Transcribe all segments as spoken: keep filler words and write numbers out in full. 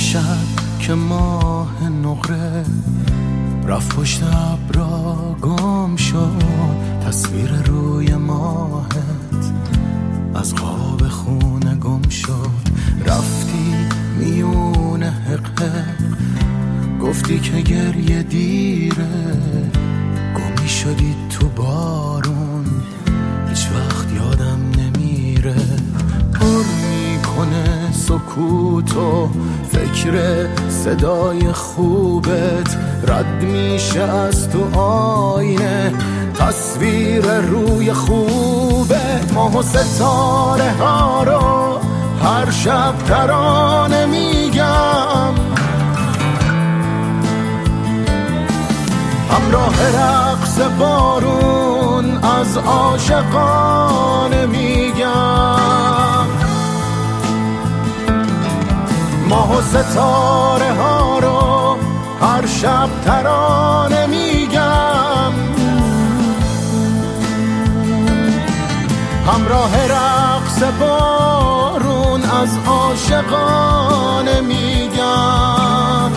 شب که ماه نقره رفت پشت ابرا گم شد، تصویر روی ماهت از قاب خونه گم شد. رفتی میون حق حق، گفتی که گریه دیره، گمی شدی تو بارون، هیچ وقت یادم نمیره. پر میکنه سکوتو فکر صدای خوبت، رد میشه از تو آینه تصویر روی خوبت. ماه و ستاره ها رو هر شب ترانه میگم، همراه رقص بارون از عاشقانه میگم. ماه و ستاره ها رو هر شب ترانه میگم، همراه رقص بارون از عاشقانه میگم.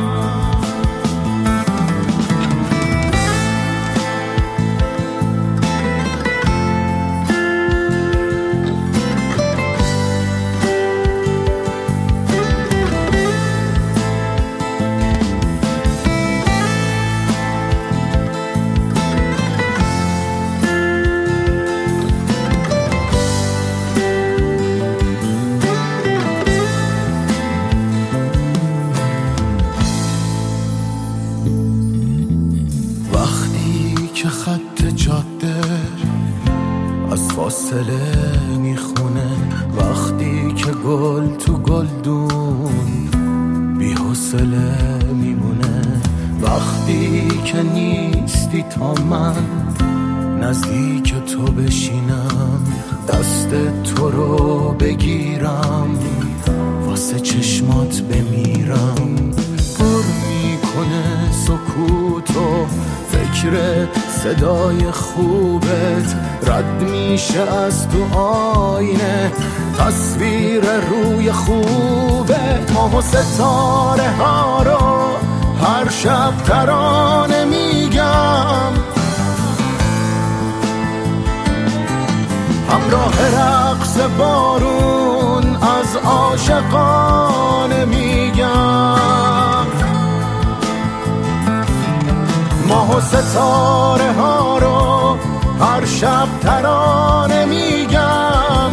که خط جاده از فاصله میخونه، وقتی که گل تو گلدون بی حوصله میمونه، وقتی که نیستی تا من نزدیک تو بشینم، دست تو رو بگیرم واسه چشمات بمیرم. پر میکنه سکوتو فکر صدای خوبت، رد میشه از تو آینه تصویر روی خوبت. ماه و ستاره ها رو هر شب ترانه میگم، همراه رقص بارون از عاشقانه میگم. ماه و ستاره ها رو هر شب ترانه میگم،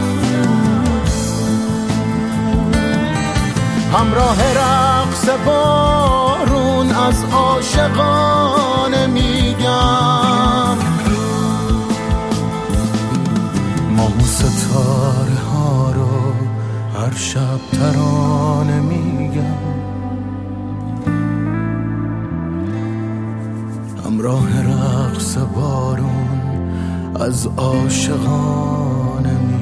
همراه رقص بارون از عاشقانه میگم. ماه و ستاره ها رو هر شب ترانه میگم، همراه رقص بارون از عاشقانه میگم.